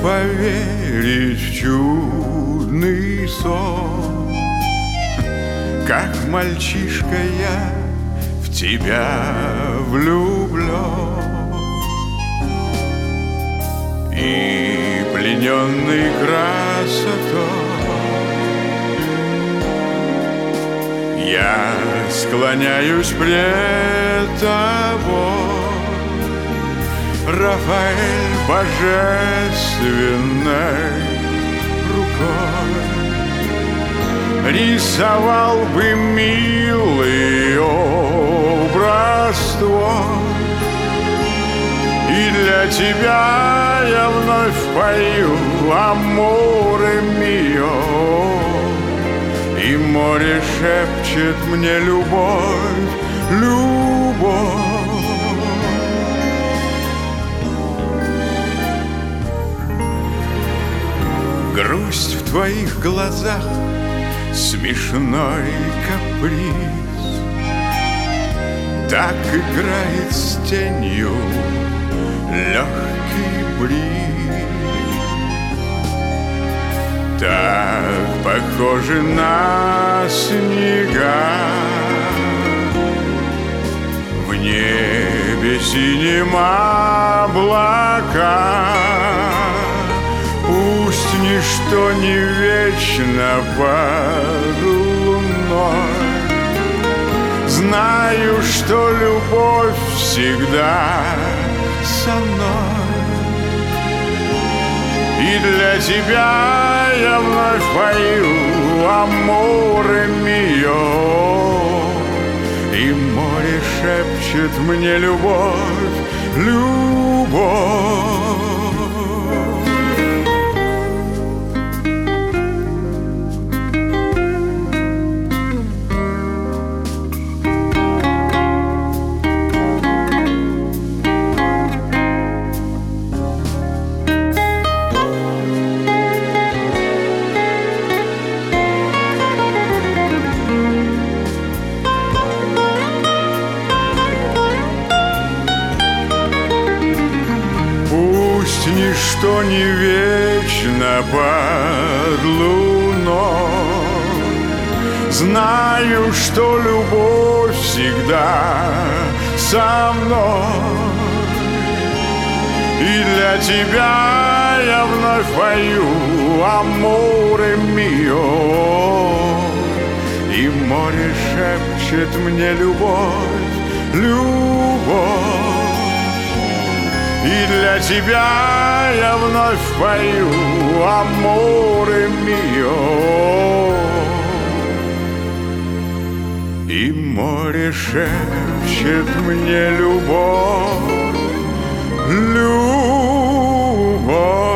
поверить в чудный сон. Как мальчишка я в тебя влюблен, и плененный красотой я склоняюсь пред тобой. Рафаэль божественной рукой рисовал бы милый образ твой, и для тебя я вновь пою аморе мио, и море шепчет мне любовь, любовь. Грусть в твоих глазах, смешной каприз, так играет с тенью легкий бриз. Так похожи на снега в небе синем облака. Пусть ничто не вечно под луной, знаю, что любовь всегда со мной. И для тебя я вновь пою аморе мио, и море шепчет мне любовь, любовь. Ничто не вечно под луной, знаю, что любовь всегда со мной. И для тебя я вновь пою аморе мио, и море шепчет мне любовь, любовь. И для тебя я вновь пою аморе мио, и море шепчет мне любовь, любовь.